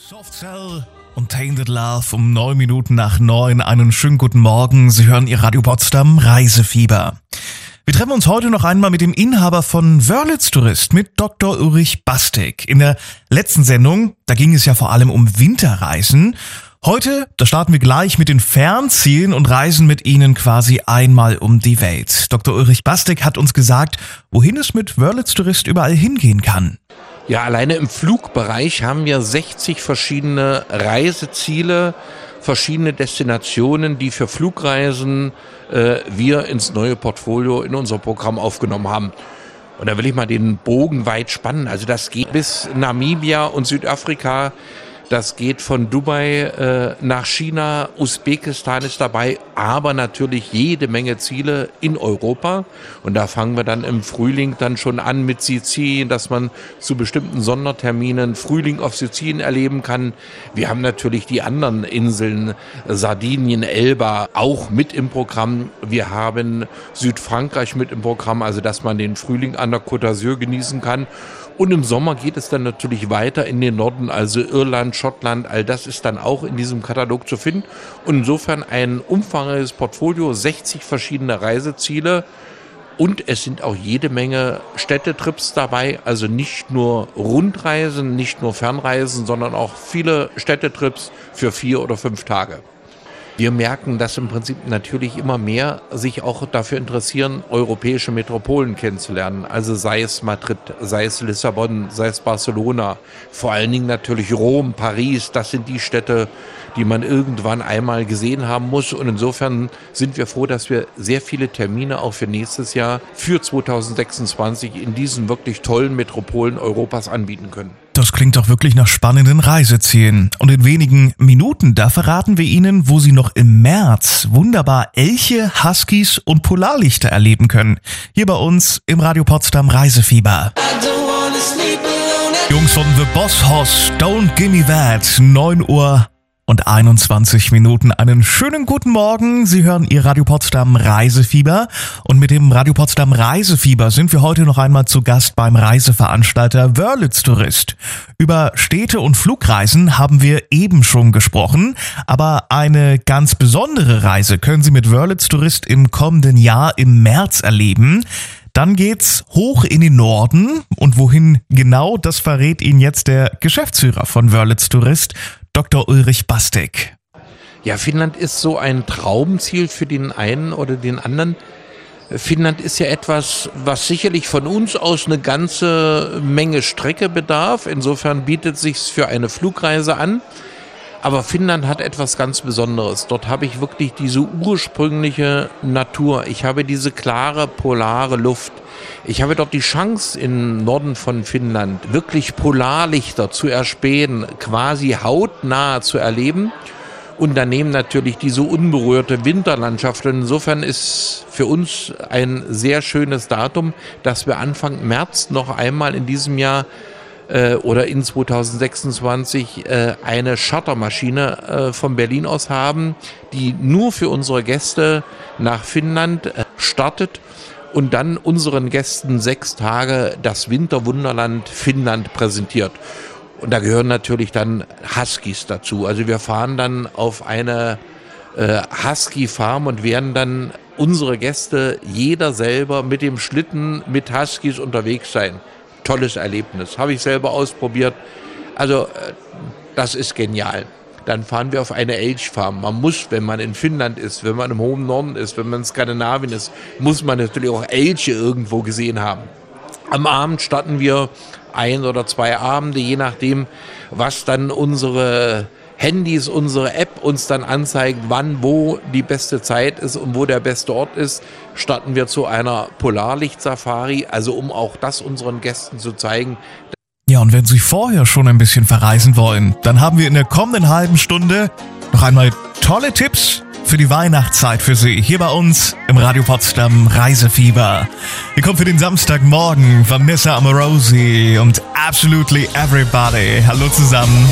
Soft Cell und Tainted Love um 9 Minuten nach 9. Einen schönen guten Morgen. Sie hören Ihr Radio Potsdam Reisefieber. Wir treffen uns heute noch einmal mit dem Inhaber von Wörlitz Tourist, mit Dr. Ulrich Bastek. In der letzten Sendung, da ging es ja vor allem um Winterreisen. Heute, da starten wir gleich mit den Fernzielen und reisen mit Ihnen quasi einmal um die Welt. Dr. Ulrich Bastek hat uns gesagt, wohin es mit Wörlitz Tourist überall hingehen kann. Ja, alleine im Flugbereich haben wir 60 verschiedene Reiseziele, verschiedene Destinationen, die für Flugreisen wir ins neue Portfolio, in unser Programm aufgenommen haben. Und da will ich mal den Bogen weit spannen. Also das geht bis Namibia und Südafrika. Das geht von Dubai nach China, Usbekistan ist dabei, aber natürlich jede Menge Ziele in Europa. Und da fangen wir dann im Frühling dann schon an mit Sizilien, dass man zu bestimmten Sonderterminen Frühling auf Sizilien erleben kann. Wir haben natürlich die anderen Inseln, Sardinien, Elba, auch mit im Programm. Wir haben Südfrankreich mit im Programm, also dass man den Frühling an der Côte d'Azur genießen kann. Und im Sommer geht es dann natürlich weiter in den Norden, also Irland, Schottland, all das ist dann auch in diesem Katalog zu finden. Und insofern ein umfangreiches Portfolio, 60 verschiedene Reiseziele und es sind auch jede Menge Städtetrips dabei, also nicht nur Rundreisen, nicht nur Fernreisen, sondern auch viele Städtetrips für 4 oder 5 Tage. Wir merken, dass im Prinzip natürlich immer mehr sich auch dafür interessieren, europäische Metropolen kennenzulernen. Also sei es Madrid, sei es Lissabon, sei es Barcelona, vor allen Dingen natürlich Rom, Paris. Das sind die Städte, die man irgendwann einmal gesehen haben muss. Und insofern sind wir froh, dass wir sehr viele Termine auch für nächstes Jahr, für 2026 in diesen wirklich tollen Metropolen Europas anbieten können. Das klingt doch wirklich nach spannenden Reisezielen. Und in wenigen Minuten, da verraten wir Ihnen, wo Sie noch im März wunderbar Elche, Huskies und Polarlichter erleben können. Hier bei uns im Radio Potsdam Reisefieber. Jungs von The Boss Hoss, Don't Gimme That, 9 Uhr und 21 Minuten. Einen schönen guten Morgen. Sie hören Ihr Radio Potsdam Reisefieber. Und mit dem Radio Potsdam Reisefieber sind wir heute noch einmal zu Gast beim Reiseveranstalter Wörlitz Tourist. Über Städte und Flugreisen haben wir eben schon gesprochen. Aber eine ganz besondere Reise können Sie mit Wörlitz Tourist im kommenden Jahr im März erleben. Dann geht's hoch in den Norden. Und wohin genau, das verrät Ihnen jetzt der Geschäftsführer von Wörlitz Tourist, Dr. Ulrich Bastek. Ja, Finnland ist so ein Traumziel für den einen oder den anderen. Finnland ist ja etwas, was sicherlich von uns aus eine ganze Menge Strecke bedarf. Insofern bietet sich's für eine Flugreise an. Aber Finnland hat etwas ganz Besonderes. Dort habe ich wirklich diese ursprüngliche Natur. Ich habe diese klare, polare Luft. Ich habe dort die Chance, im Norden von Finnland wirklich Polarlichter zu erspähen, quasi hautnah zu erleben. Und daneben natürlich diese unberührte Winterlandschaft. Und insofern ist für uns ein sehr schönes Datum, dass wir Anfang März noch einmal in diesem Jahr oder in 2026 eine Chartermaschine von Berlin aus haben, die nur für unsere Gäste nach Finnland startet und dann unseren Gästen 6 Tage das Winterwunderland Finnland präsentiert. Und da gehören natürlich dann Huskies dazu. Also wir fahren dann auf eine Husky-Farm und werden dann unsere Gäste, jeder selber mit dem Schlitten mit Huskies unterwegs sein. Tolles Erlebnis, habe ich selber ausprobiert. Also das ist genial. Dann fahren wir auf eine Elchfarm. Man muss, wenn man in Finnland ist, wenn man im hohen Norden ist, wenn man in Skandinavien ist, muss man natürlich auch Elche irgendwo gesehen haben. Am Abend starten wir 1 oder 2 Abende, je nachdem, was dann unsere Handys, unsere App uns dann anzeigt, wann, wo die beste Zeit ist und wo der beste Ort ist, starten wir zu einer Polarlichtsafari, also um auch das unseren Gästen zu zeigen. Ja, und wenn Sie vorher schon ein bisschen verreisen wollen, dann haben wir in der kommenden halben Stunde noch einmal tolle Tipps für die Weihnachtszeit für Sie, hier bei uns im Radio Potsdam Reisefieber. Hier kommt für den Samstagmorgen Vanessa Amorosi und Absolutely Everybody. Hallo zusammen.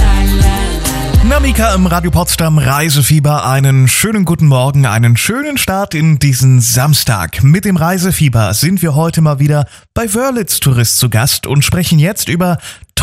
Namika im Radio Potsdam Reisefieber, einen schönen guten Morgen, einen schönen Start in diesen Samstag. Mit dem Reisefieber sind wir heute mal wieder bei Wörlitz Tourist zu Gast und sprechen jetzt über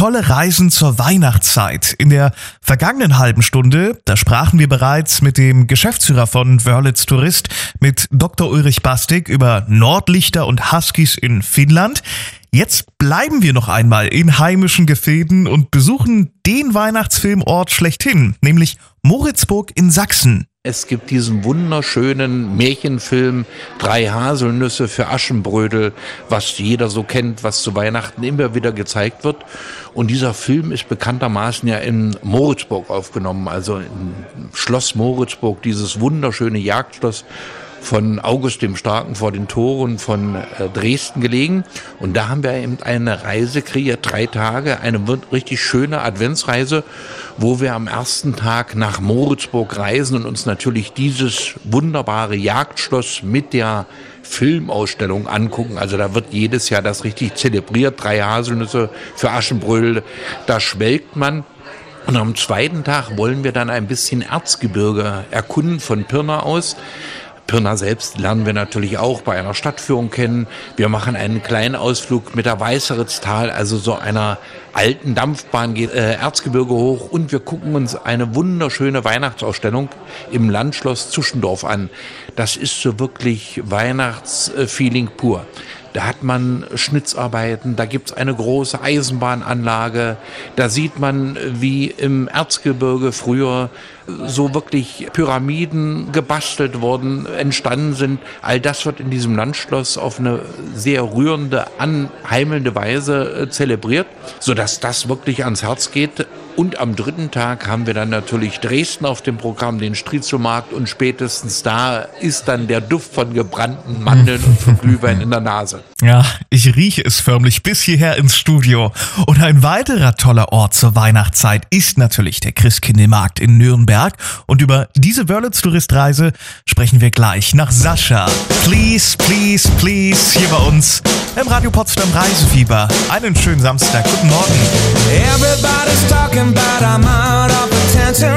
tolle Reisen zur Weihnachtszeit. In der vergangenen halben Stunde, da sprachen wir bereits mit dem Geschäftsführer von Wörlitz Tourist, mit Dr. Ulrich Bastig über Nordlichter und Huskies in Finnland. Jetzt bleiben wir noch einmal in heimischen Gefilden und besuchen den Weihnachtsfilmort schlechthin, nämlich Moritzburg in Sachsen. Es gibt diesen wunderschönen Märchenfilm 3 Haselnüsse für Aschenbrödel, was jeder so kennt, was zu Weihnachten immer wieder gezeigt wird. Und dieser Film ist bekanntermaßen ja in Moritzburg aufgenommen, also im Schloss Moritzburg, dieses wunderschöne Jagdschloss von August dem Starken vor den Toren von Dresden gelegen. Und da haben wir eben eine Reise kreiert, 3 Tage, eine richtig schöne Adventsreise, wo wir am ersten Tag nach Moritzburg reisen und uns natürlich dieses wunderbare Jagdschloss mit der Filmausstellung angucken. Also da wird jedes Jahr das richtig zelebriert, 3 Haselnüsse für Aschenbrödel, da schwelgt man. Und am zweiten Tag wollen wir dann ein bisschen Erzgebirge erkunden von Pirna aus. Pirna selbst lernen wir natürlich auch bei einer Stadtführung kennen. Wir machen einen kleinen Ausflug mit der Weißeritztal, also so einer alten Dampfbahn, geht Erzgebirge hoch und wir gucken uns eine wunderschöne Weihnachtsausstellung im Landschloss Zuschendorf an. Das ist so wirklich Weihnachtsfeeling pur. Da hat man Schnitzarbeiten, da gibt's eine große Eisenbahnanlage, da sieht man, wie im Erzgebirge früher so wirklich Pyramiden gebastelt wurden, entstanden sind. All das wird in diesem Landschloss auf eine sehr rührende, anheimelnde Weise zelebriert, sodass das wirklich ans Herz geht. Und am dritten Tag haben wir dann natürlich Dresden auf dem Programm, den Striezelmarkt, und spätestens da ist dann der Duft von gebrannten Mandeln und von Glühwein in der Nase. Ja, ich rieche es förmlich bis hierher ins Studio. Und ein weiterer toller Ort zur Weihnachtszeit ist natürlich der Christkindlmarkt in Nürnberg. Und über diese Wörlitz-Tourist-Reise sprechen wir gleich nach Sascha. Please, please, please, hier bei uns im Radio Potsdam Reisefieber. Einen schönen Samstag. Guten Morgen. Everybody's talking about I'm out of attention.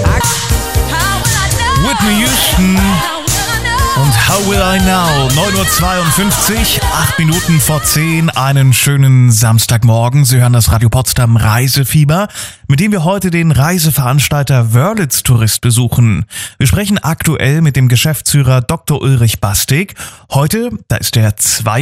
Whitney Houston und How Will I Know? 9:52 Uhr, 8 Minuten vor 10. Einen schönen Samstagmorgen. Sie hören das Radio Potsdam Reisefieber, mit dem wir heute den Reiseveranstalter Wörlitz Tourist besuchen. Wir sprechen aktuell mit dem Geschäftsführer Dr. Ulrich Bastig. Heute, da ist der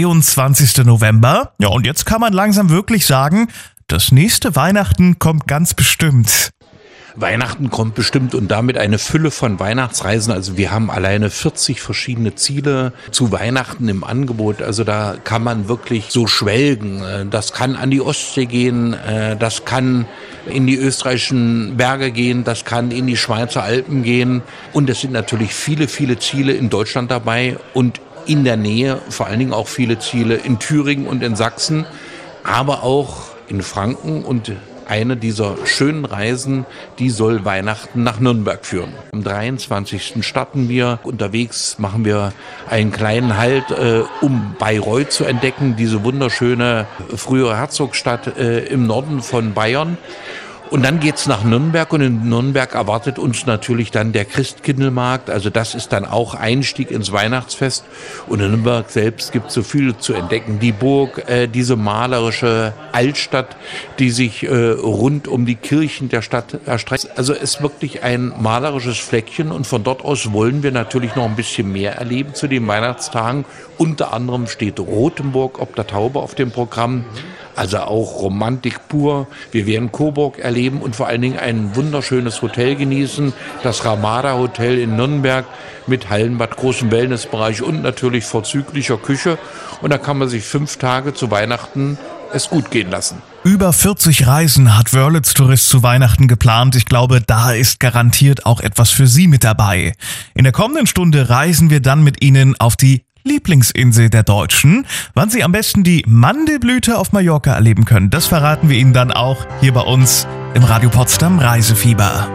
22. November. Ja, und jetzt kann man langsam wirklich sagen, das nächste Weihnachten kommt ganz bestimmt. Weihnachten kommt bestimmt und damit eine Fülle von Weihnachtsreisen. Also wir haben alleine 40 verschiedene Ziele zu Weihnachten im Angebot. Also da kann man wirklich so schwelgen. Das kann an die Ostsee gehen, das kann in die österreichischen Berge gehen, das kann in die Schweizer Alpen gehen. Und es sind natürlich viele, viele Ziele in Deutschland dabei und in der Nähe vor allen Dingen auch viele Ziele in Thüringen und in Sachsen, aber auch in Franken. Und eine dieser schönen Reisen, die soll Weihnachten nach Nürnberg führen. Am 23. starten wir. Unterwegs machen wir einen kleinen Halt, um Bayreuth zu entdecken, diese wunderschöne frühere Herzogstadt im Norden von Bayern. Und dann geht's nach Nürnberg und in Nürnberg erwartet uns natürlich dann der Christkindlmarkt. Also das ist dann auch Einstieg ins Weihnachtsfest. Und in Nürnberg selbst gibt's so viel zu entdecken. Die Burg, diese malerische Altstadt, die sich rund um die Kirchen der Stadt erstreckt. Also es ist wirklich ein malerisches Fleckchen und von dort aus wollen wir natürlich noch ein bisschen mehr erleben zu den Weihnachtstagen. Unter anderem steht Rothenburg ob der Taube auf dem Programm. Also auch Romantik pur. Wir werden Coburg erleben und vor allen Dingen ein wunderschönes Hotel genießen. Das Ramada Hotel in Nürnberg mit Hallenbad, großem Wellnessbereich und natürlich vorzüglicher Küche. Und da kann man sich 5 Tage zu Weihnachten es gut gehen lassen. Über 40 Reisen hat Wörlitz Tourist zu Weihnachten geplant. Ich glaube, da ist garantiert auch etwas für Sie mit dabei. In der kommenden Stunde reisen wir dann mit Ihnen auf die Lieblingsinsel der Deutschen. Wann Sie am besten die Mandelblüte auf Mallorca erleben können, das verraten wir Ihnen dann auch hier bei uns im Radio Potsdam Reisefieber.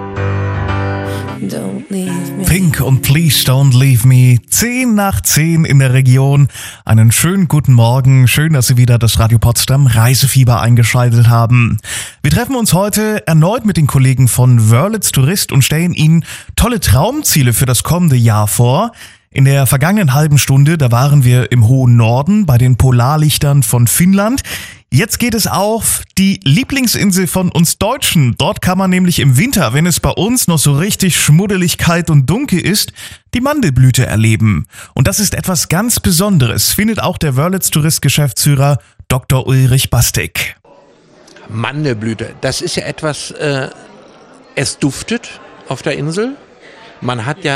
Pink und Please Don't Leave Me. 10:10 in der Region. Einen schönen guten Morgen. Schön, dass Sie wieder das Radio Potsdam Reisefieber eingeschaltet haben. Wir treffen uns heute erneut mit den Kollegen von Wörlitz Tourist und stellen Ihnen tolle Traumziele für das kommende Jahr vor. In der vergangenen halben Stunde, da waren wir im hohen Norden bei den Polarlichtern von Finnland. Jetzt geht es auf die Lieblingsinsel von uns Deutschen. Dort kann man nämlich im Winter, wenn es bei uns noch so richtig schmuddelig, kalt und dunkel ist, die Mandelblüte erleben. Und das ist etwas ganz Besonderes, findet auch der Wörlitz-Tourist-Geschäftsführer Dr. Ulrich Bastek. Mandelblüte, das ist ja etwas, es duftet auf der Insel. Man hat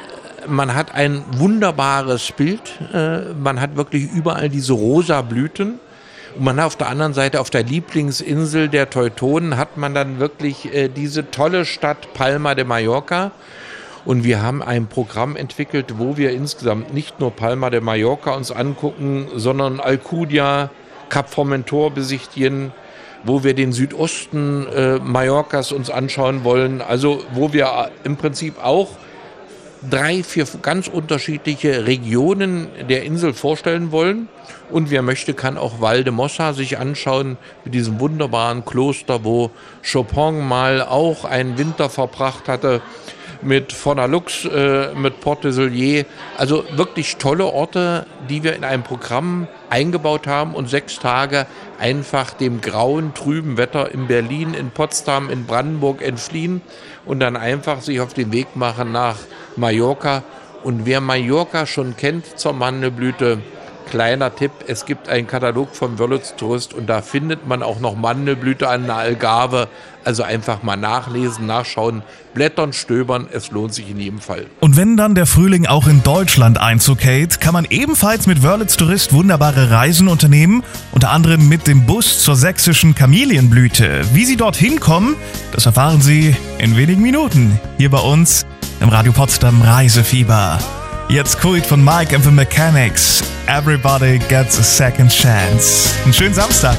ein wunderbares Bild, man hat wirklich überall diese rosa Blüten. Und man hat auf der anderen Seite, auf der Lieblingsinsel der Teutonen, hat man dann wirklich diese tolle Stadt Palma de Mallorca. Und wir haben ein Programm entwickelt, wo wir insgesamt nicht nur Palma de Mallorca uns angucken, sondern Alcudia, Cap Formentor besichtigen, wo wir den Südosten Mallorcas uns anschauen wollen. Also wo wir im Prinzip auch 3, 4 ganz unterschiedliche Regionen der Insel vorstellen wollen. Und wer möchte, kann auch Valdemossa sich anschauen mit diesem wunderbaren Kloster, wo Chopin mal auch einen Winter verbracht hatte, mit Fornalux, mit Port de Solier. Also wirklich tolle Orte, die wir in einem Programm eingebaut haben und 6 Tage einfach dem grauen, trüben Wetter in Berlin, in Potsdam, in Brandenburg entfliehen und dann einfach sich auf den Weg machen nach Mallorca. Und wer Mallorca schon kennt zur Mandelblüte, kleiner Tipp, es gibt einen Katalog vom Wörlitz Tourist und da findet man auch noch Mandelblüte an der Algarve. Also einfach mal nachlesen, nachschauen, blättern, stöbern, es lohnt sich in jedem Fall. Und wenn dann der Frühling auch in Deutschland Einzug hält, kann man ebenfalls mit Wörlitz Tourist wunderbare Reisen unternehmen, unter anderem mit dem Bus zur sächsischen Kamelienblüte. Wie Sie dorthin kommen, das erfahren Sie in wenigen Minuten hier bei uns im Radio Potsdam Reisefieber. Jetzt Kult von Mike and the Mechanics. Everybody gets a second chance. Einen schönen Samstag.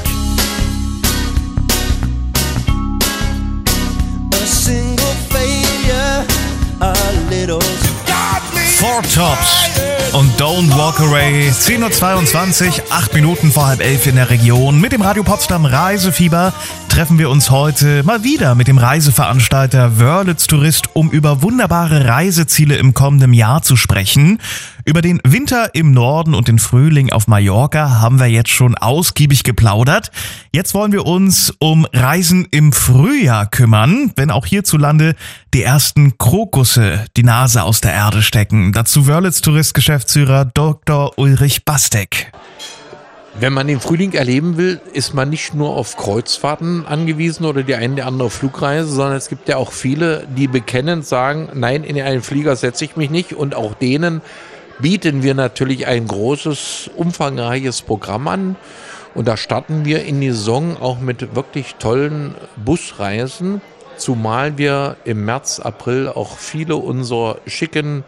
Four Tops und Don't Walk Away. 10.22 Uhr, 8 Minuten vor 10:30 in der Region. Mit dem Radio Potsdam Reisefieber treffen wir uns heute mal wieder mit dem Reiseveranstalter Wörlitz Tourist, um über wunderbare Reiseziele im kommenden Jahr zu sprechen. Über den Winter im Norden und den Frühling auf Mallorca haben wir jetzt schon ausgiebig geplaudert. Jetzt wollen wir uns um Reisen im Frühjahr kümmern, wenn auch hierzulande die ersten Krokusse die Nase aus der Erde stecken. Dazu Wörlitz Tourist Geschäftsführer Dr. Ulrich Bastek. Wenn man den Frühling erleben will, ist man nicht nur auf Kreuzfahrten angewiesen oder die eine oder andere Flugreise, sondern es gibt ja auch viele, die bekennend sagen, nein, in einen Flieger setze ich mich nicht, und auch denen bieten wir natürlich ein großes, umfangreiches Programm an. Und da starten wir in die Saison auch mit wirklich tollen Busreisen, zumal wir im März, April auch viele unserer schicken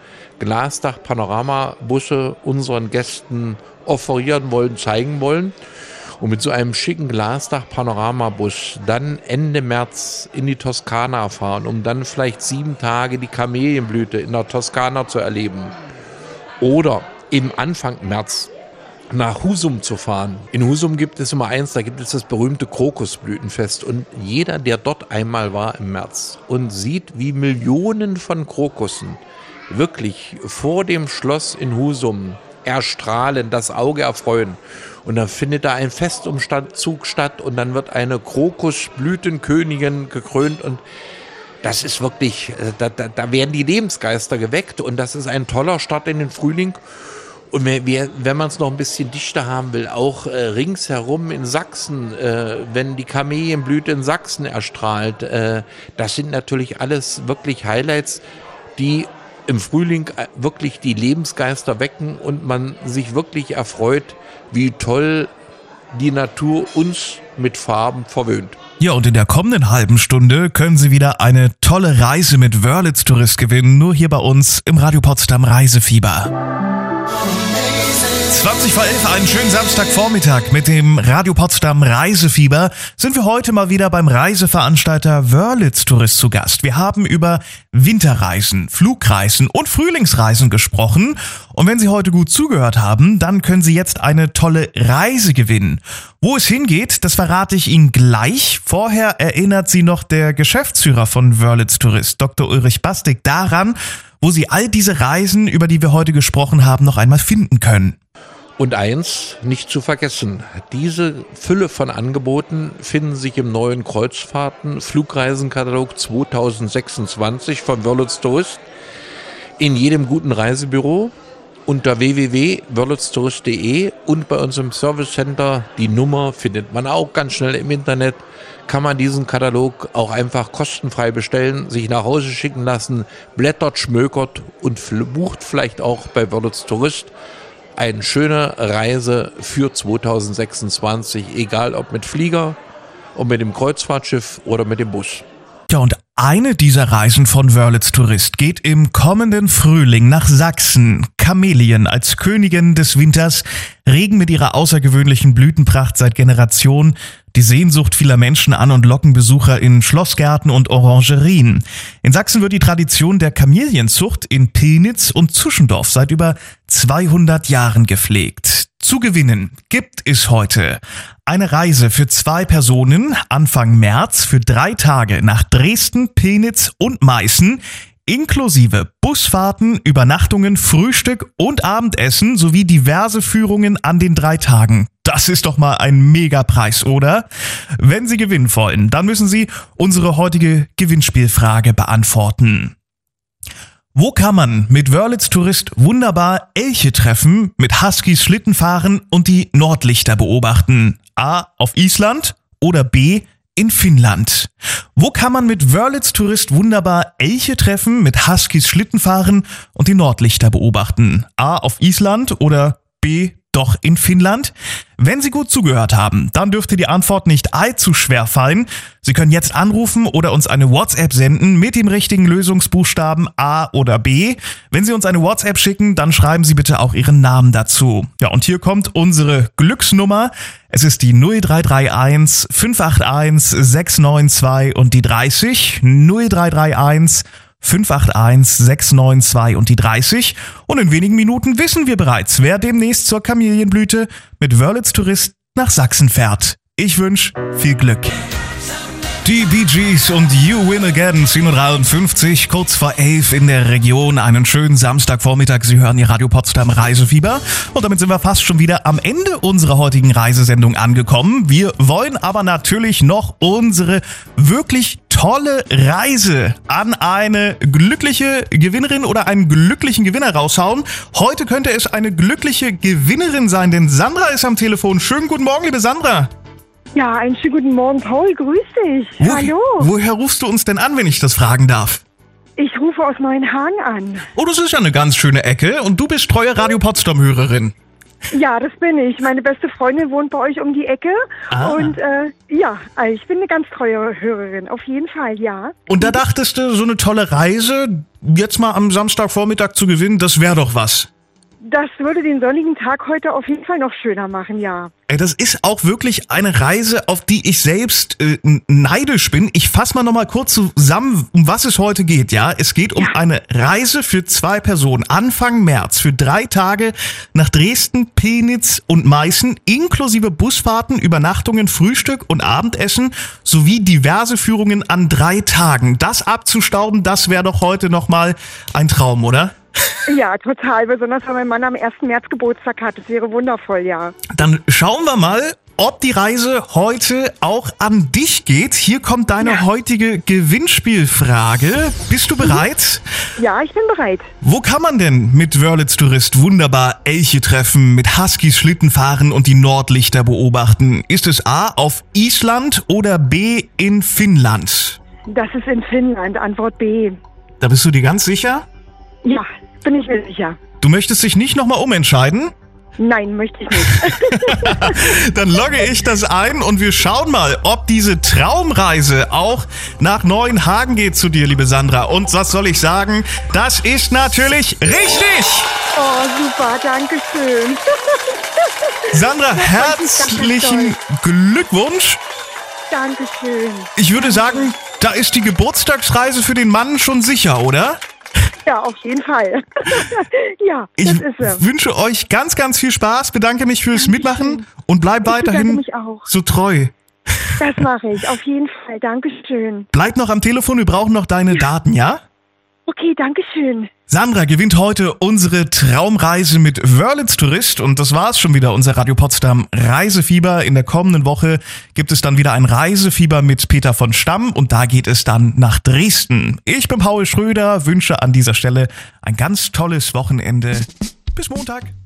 Glasdach-Panorama-Busse unseren Gästen offerieren wollen, zeigen wollen. Und mit so einem schicken Glasdach-Panoramabus dann Ende März in die Toskana fahren, um dann vielleicht 7 Tage die Kamelienblüte in der Toskana zu erleben. Oder im Anfang März nach Husum zu fahren. In Husum gibt es immer eins, da gibt es das berühmte Krokusblütenfest. Und jeder, der dort einmal war im März und sieht, wie Millionen von Krokussen wirklich vor dem Schloss in Husum erstrahlen, das Auge erfreuen. Und dann findet da ein Festumzug statt und dann wird eine Krokusblütenkönigin gekrönt und das ist wirklich, da werden die Lebensgeister geweckt und das ist ein toller Start in den Frühling. Und wenn man es noch ein bisschen dichter haben will, auch ringsherum in Sachsen, wenn die Kamelienblüte in Sachsen erstrahlt, das sind natürlich alles wirklich Highlights, die im Frühling wirklich die Lebensgeister wecken und man sich wirklich erfreut, wie toll die Natur uns mit Farben verwöhnt. Ja, und in der kommenden halben Stunde können Sie wieder eine tolle Reise mit Wörlitz Tourist gewinnen, nur hier bei uns im Radio Potsdam Reisefieber. 20 vor 11, einen schönen Samstagvormittag mit dem Radio Potsdam Reisefieber sind wir heute mal wieder beim Reiseveranstalter Wörlitz Tourist zu Gast. Wir haben über Winterreisen, Flugreisen und Frühlingsreisen gesprochen Und wenn Sie heute gut zugehört haben, dann können Sie jetzt eine tolle Reise gewinnen. Wo es hingeht, das verrate ich Ihnen gleich. Vorher erinnert Sie noch der Geschäftsführer von Wörlitz Tourist, Dr. Ulrich Bastig, daran, wo Sie all diese Reisen, über die wir heute gesprochen haben, noch einmal finden können. Und eins nicht zu vergessen, diese Fülle von Angeboten finden sich im neuen Kreuzfahrten-Flugreisenkatalog 2026 von Wörlitz Tourist in jedem guten Reisebüro unter www.wörlitztourist.de und bei uns im Service Center. Die Nummer findet man auch ganz schnell im Internet. Kann man diesen Katalog auch einfach kostenfrei bestellen, sich nach Hause schicken lassen, blättert, schmökert und bucht vielleicht auch bei Wörlitz Tourist eine schöne Reise für 2026, egal ob mit Flieger und mit dem Kreuzfahrtschiff oder mit dem Bus. Ja, und eine dieser Reisen von Wörlitz Tourist geht im kommenden Frühling nach Sachsen. Kamelien als Königin des Winters regen mit ihrer außergewöhnlichen Blütenpracht seit Generationen die Sehnsucht vieler Menschen an und locken Besucher in Schlossgärten und Orangerien. In Sachsen wird die Tradition der Kamelienzucht in Pillnitz und Zuschendorf seit über 200 Jahren gepflegt. Zu gewinnen gibt es heute eine Reise für 2 Personen Anfang März für 3 Tage nach Dresden, Pillnitz und Meißen, inklusive Busfahrten, Übernachtungen, Frühstück und Abendessen sowie diverse Führungen an den 3 Tagen. Das ist doch mal ein Megapreis, oder? Wenn Sie gewinnen wollen, dann müssen Sie unsere heutige Gewinnspielfrage beantworten. Wo kann man mit Wörlitz Tourist wunderbar Elche treffen, mit Huskies Schlitten fahren und die Nordlichter beobachten? A. Auf Island oder B. in Finnland. Wo kann man mit Wörlitz Tourist wunderbar Elche treffen, mit Huskies Schlitten fahren und die Nordlichter beobachten? A. auf Island oder B. doch in Finnland? Wenn Sie gut zugehört haben, dann dürfte die Antwort nicht allzu schwer fallen. Sie können jetzt anrufen oder uns eine WhatsApp senden mit dem richtigen Lösungsbuchstaben A oder B. Wenn Sie uns eine WhatsApp schicken, dann schreiben Sie bitte auch Ihren Namen dazu. Ja, und hier kommt unsere Glücksnummer. Es ist die 0331 581 692 und die 30. 0331 581 692 und die 30. Und in wenigen Minuten wissen wir bereits, wer demnächst zur Kamelienblüte mit Wörlitz Tourist nach Sachsen fährt. Ich wünsche viel Glück. Die Bee Gees und You Win Again, 10:53, kurz vor 11 in der Region. Einen schönen Samstagvormittag. Sie hören Ihr Radio Potsdam Reisefieber. Und damit sind wir fast schon wieder am Ende unserer heutigen Reisesendung angekommen. Wir wollen aber natürlich noch unsere wirklich tolle Reise an eine glückliche Gewinnerin oder einen glücklichen Gewinner raushauen. Heute könnte es eine glückliche Gewinnerin sein, denn Sandra ist am Telefon. Schönen guten Morgen, liebe Sandra. Ja, einen schönen guten Morgen, Paul. Grüß dich. Hallo. Woher rufst du uns denn an, wenn ich das fragen darf? Ich rufe aus Neuenhagen an. Oh, das ist ja eine ganz schöne Ecke. Und du bist treue Radio Potsdam-Hörerin. Ja, das bin ich. Meine beste Freundin wohnt bei euch um die Ecke. Ah. Und ja, ich bin eine ganz treue Hörerin. Auf jeden Fall, ja. Und da dachtest du, so eine tolle Reise jetzt mal am Samstagvormittag zu gewinnen, das wäre doch was. Das würde den sonnigen Tag heute auf jeden Fall noch schöner machen, ja. Das ist auch wirklich eine Reise, auf die ich selbst neidisch bin. Ich fasse mal nochmal kurz zusammen, um was es heute geht, ja. Es geht um eine Reise für 2 Personen Anfang März für 3 Tage nach Dresden, Pillnitz und Meißen, inklusive Busfahrten, Übernachtungen, Frühstück und Abendessen sowie diverse Führungen an 3 Tagen. Das abzustauben, das wäre doch heute nochmal ein Traum, oder? Ja, total. Besonders, weil mein Mann am 1. März Geburtstag hat. Das wäre wundervoll, ja. Dann schauen wir mal, ob die Reise heute auch an dich geht. Hier kommt deine heutige Gewinnspielfrage. Bist du bereit? Ja, ich bin bereit. Wo kann man denn mit Wörlitz Tourist wunderbar Elche treffen, mit Huskies Schlitten fahren und die Nordlichter beobachten? Ist es A. auf Island oder B. in Finnland? Das ist in Finnland. Antwort B. Da bist du dir ganz sicher? Ja, bin ich mir sicher. Du möchtest dich nicht nochmal umentscheiden? Nein, möchte ich nicht. Dann logge ich das ein und wir schauen mal, ob diese Traumreise auch nach Neuenhagen geht zu dir, liebe Sandra. Und was soll ich sagen? Das ist natürlich richtig! Oh, super, danke schön. Sandra, herzlichen Glückwunsch! Dankeschön. Ich würde sagen, da ist die Geburtstagsreise für den Mann schon sicher, oder? Ja, auf jeden Fall. Ja, Ich das ist er. wünsche euch ganz, ganz viel Spaß, bedanke mich fürs Dankeschön. Mitmachen und bleib Ich bedanke weiterhin mich auch. so treu. Das mache ich, auf jeden Fall. Dankeschön. Bleib noch am Telefon, wir brauchen noch deine Daten, ja? Okay, Dankeschön. Sandra gewinnt heute unsere Traumreise mit Wörlitz Tourist und das war's schon wieder, unser Radio Potsdam Reisefieber. In der kommenden Woche gibt es dann wieder ein Reisefieber mit Peter von Stamm und da geht es dann nach Dresden. Ich bin Paul Schröder, wünsche an dieser Stelle ein ganz tolles Wochenende. Bis Montag.